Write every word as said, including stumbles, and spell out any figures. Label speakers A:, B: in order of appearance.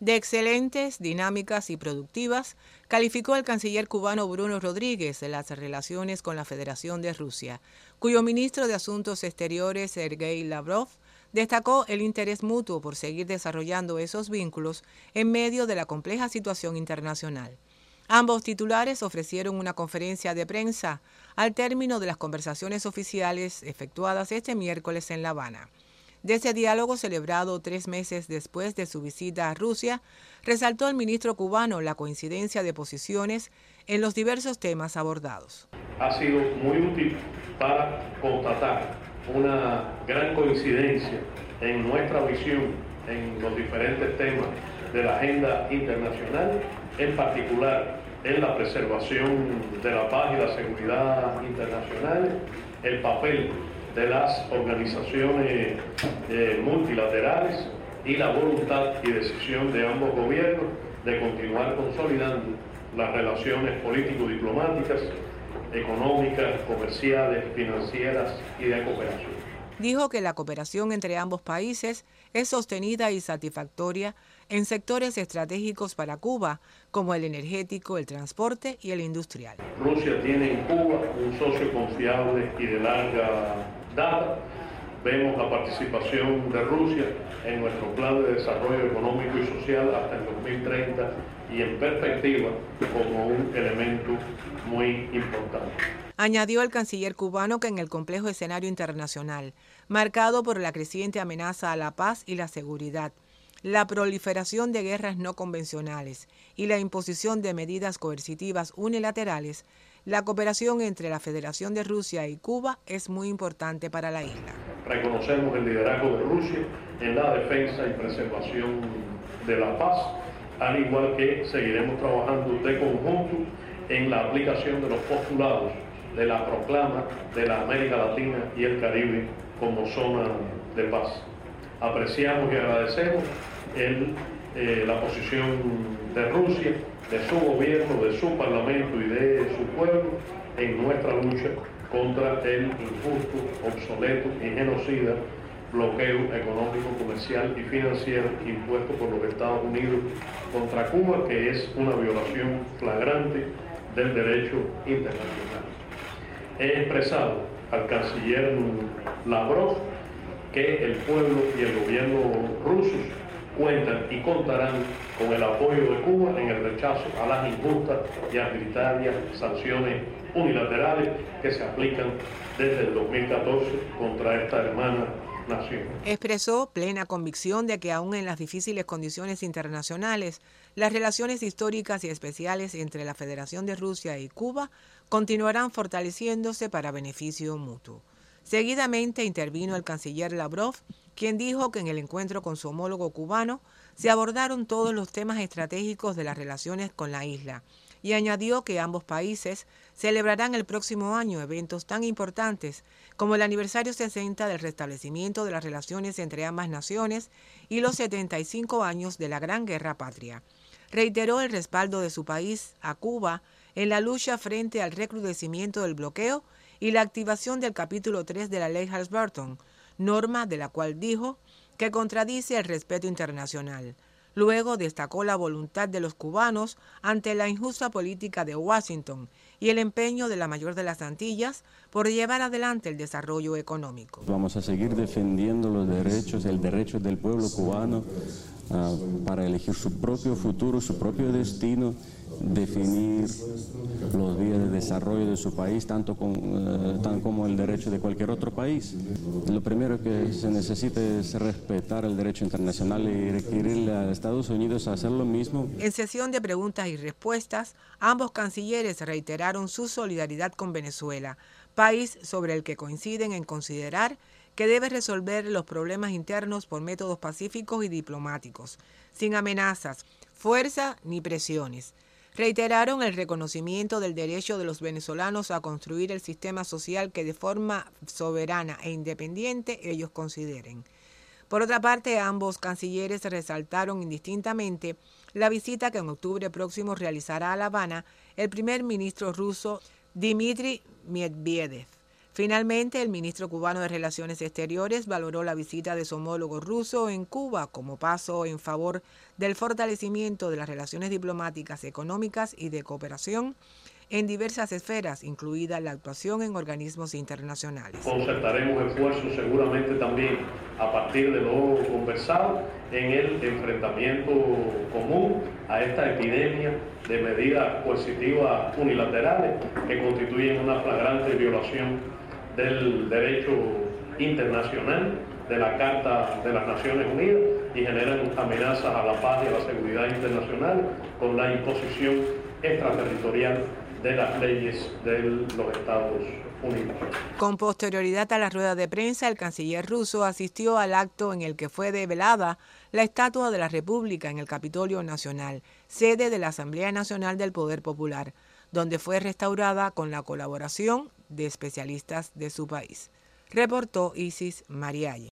A: De excelentes, dinámicas y productivas, calificó el canciller cubano Bruno Rodríguez las relaciones con la Federación de Rusia, cuyo ministro de Asuntos Exteriores, Sergei Lavrov, destacó el interés mutuo por seguir desarrollando esos vínculos en medio de la compleja situación internacional. Ambos titulares ofrecieron una conferencia de prensa al término de las conversaciones oficiales efectuadas este miércoles en La Habana. De ese diálogo celebrado tres meses después de su visita a Rusia, resaltó el ministro cubano la coincidencia de posiciones en los diversos temas abordados.
B: Ha sido muy útil para constatar una gran coincidencia en nuestra visión en los diferentes temas de la agenda internacional, en particular en la preservación de la paz y la seguridad internacional, el papel de las organizaciones eh, multilaterales y la voluntad y decisión de ambos gobiernos de continuar consolidando las relaciones político-diplomáticas, económicas, comerciales, financieras y de cooperación.
A: Dijo que la cooperación entre ambos países es sostenida y satisfactoria en sectores estratégicos para Cuba, como el energético, el transporte y el industrial.
B: Rusia tiene en Cuba un socio confiable y de larga data. Vemos la participación de Rusia en nuestro plan de desarrollo económico y social hasta el dos mil treinta y en perspectiva como un elemento muy importante.
A: Añadió el canciller cubano que en el complejo escenario internacional, marcado por la creciente amenaza a la paz y la seguridad, la proliferación de guerras no convencionales y la imposición de medidas coercitivas unilaterales, la cooperación entre la Federación de Rusia y Cuba es muy importante para la isla.
B: Reconocemos el liderazgo de Rusia en la defensa y preservación de la paz, al igual que seguiremos trabajando de conjunto en la aplicación de los postulados de la proclama de la América Latina y el Caribe como zona de paz. Apreciamos y agradecemos el, eh, la posición de Rusia, de su gobierno, de su parlamento y de su pueblo en nuestra lucha contra el injusto, obsoleto y genocida bloqueo económico, comercial y financiero impuesto por los Estados Unidos contra Cuba, que es una violación flagrante del derecho internacional. He expresado al canciller Lavrov que el pueblo y el gobierno rusos cuentan y contarán con el apoyo de Cuba en el rechazo a las injustas y arbitrarias sanciones unilaterales que se aplican desde el dos mil catorce contra esta hermana nación.
A: Expresó plena convicción de que aún en las difíciles condiciones internacionales, las relaciones históricas y especiales entre la Federación de Rusia y Cuba continuarán fortaleciéndose para beneficio mutuo. Seguidamente intervino el canciller Lavrov, quien dijo que en el encuentro con su homólogo cubano se abordaron todos los temas estratégicos de las relaciones con la isla y añadió que ambos países celebrarán el próximo año eventos tan importantes como el aniversario sesenta del restablecimiento de las relaciones entre ambas naciones y los setenta y cinco años de la Gran Guerra Patria. Reiteró el respaldo de su país a Cuba en la lucha frente al recrudecimiento del bloqueo y la activación del capítulo tres de la Ley Hart-Burton, norma de la cual dijo que contradice el respeto internacional. Luego destacó la voluntad de los cubanos ante la injusta política de Washington y el empeño de la mayor de las Antillas por llevar adelante el desarrollo económico.
C: Vamos a seguir defendiendo los derechos, el derecho del pueblo cubano uh, para elegir su propio futuro, su propio destino, definir los vías de desarrollo de su país, tanto, con, uh, tan como el derecho de cualquier otro país. Lo primero que se necesita es respetar el derecho internacional y requerirle a Estados Unidos a hacer lo mismo.
A: En sesión de preguntas y respuestas, ambos cancilleres reiteraron su solidaridad con Venezuela, país sobre el que coinciden en considerar que debe resolver los problemas internos por métodos pacíficos y diplomáticos, sin amenazas, fuerza ni presiones. Reiteraron el reconocimiento del derecho de los venezolanos a construir el sistema social que de forma soberana e independiente ellos consideren. Por otra parte, ambos cancilleres resaltaron indistintamente la visita que en octubre próximo realizará a La Habana el primer ministro ruso Dmitry Medvedev, Finalmente, el ministro cubano de Relaciones Exteriores valoró la visita de su homólogo ruso en Cuba como paso en favor del fortalecimiento de las relaciones diplomáticas, económicas y de cooperación en diversas esferas, incluida la actuación en organismos internacionales.
B: Concertaremos esfuerzos seguramente también a partir de lo conversado en el enfrentamiento común a esta epidemia de medidas coercitivas unilaterales que constituyen una flagrante violación del derecho internacional, de la Carta de las Naciones Unidas, y generan amenazas a la paz y a la seguridad internacional con la imposición extraterritorial de las leyes de los Estados Unidos.
A: Con posterioridad a la rueda de prensa, el canciller ruso asistió al acto en el que fue develada la Estatua de la República en el Capitolio Nacional, sede de la Asamblea Nacional del Poder Popular, donde fue restaurada con la colaboración de especialistas de su país. Reportó Isis Marialle.